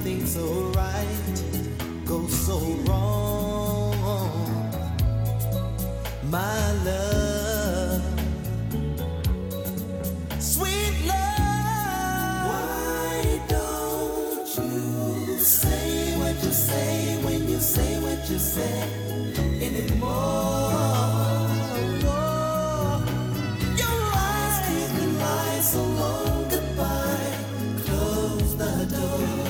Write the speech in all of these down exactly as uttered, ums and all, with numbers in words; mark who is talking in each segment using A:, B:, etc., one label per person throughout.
A: something so right goes so wrong, my love, sweet love. Why don't you say what you say when you say what you say anymore? Your eyes keep me lying so long. Goodbye, close the door.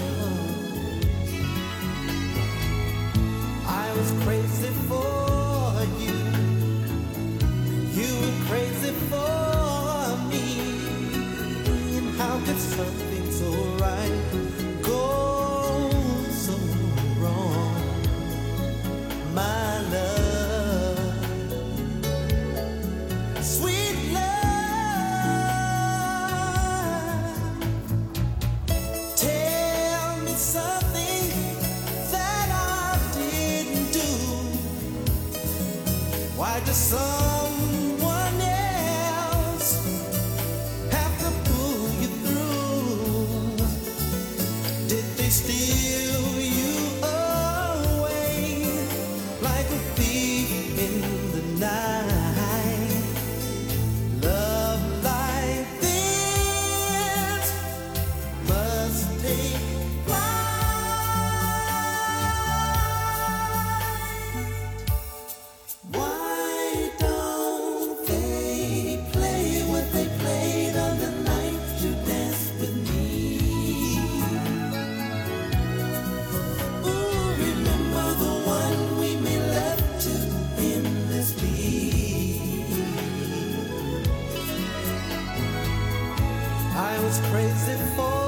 A: I was crazy for you, you were crazy for me. And how could something so right go so wrong, my love, sweet love? Tell me something that I didn't do. Why does someone else have to pull you through? Did they steal you away like a thief in the night? Love like this must take flight. Why don't they play what they played on the night you danced with me? Ooh, remember the one we made love to endlessly? I was crazy for